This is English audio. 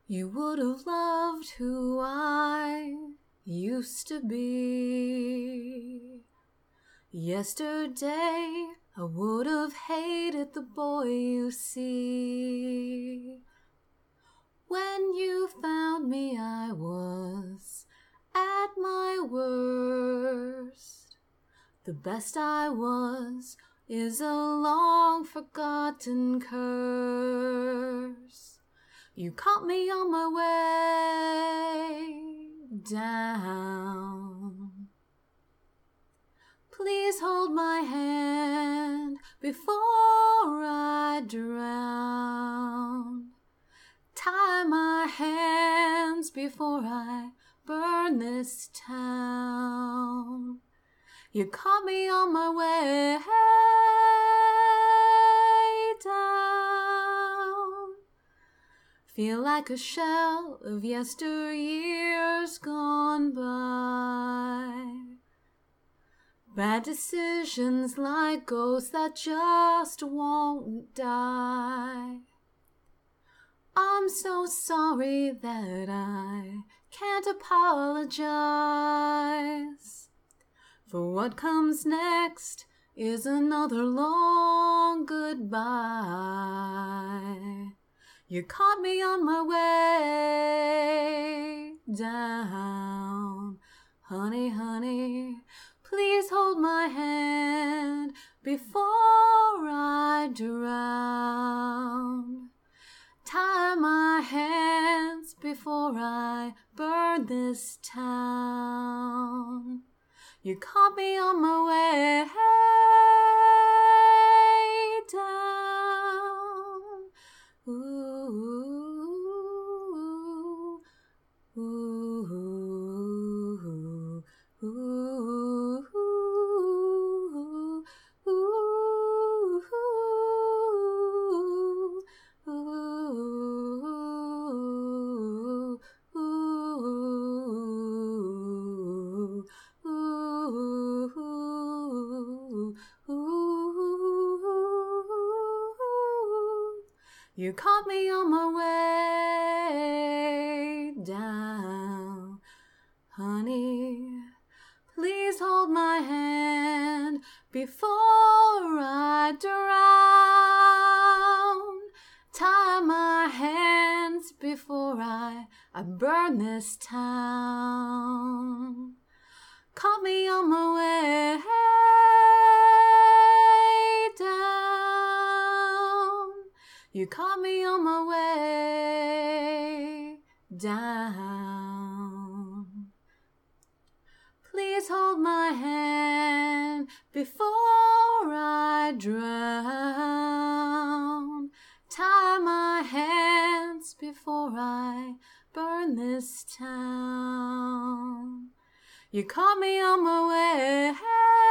You would have loved who I used to be. Yesterday, I would have hated the boy you see. When you found me, I was at my worst. The best I was is a long forgotten curse. You caught me on my way down. Please hold my hand before I drown. Tie my hands before I burn this town. You caught me on my way down. Feel like a shell of yesteryears gone by. Bad decisions like ghosts that just won't die. I'm so sorry that I can't apologize. For what comes next is another long goodbye. You caught me on my way down. Honey, honey, please hold my hand before I drown. Tie my hands before I burn this town. You caught me on my way down. Ooh, ooh, ooh, ooh, ooh, You caught me on my way down. Honey, please hold my hand before I drown. Tie my hands before I burn this town. Caught me on my way down. You caught me on my way down. Please hold my hand before I drown. Tie my hands before I burn this town. You caught me on my way